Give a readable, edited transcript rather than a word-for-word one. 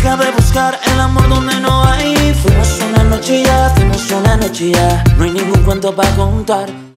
deja de buscar el amor donde no hay. Fuimos una noche ya, fuimos una noche ya. No hay ningún cuento para contar.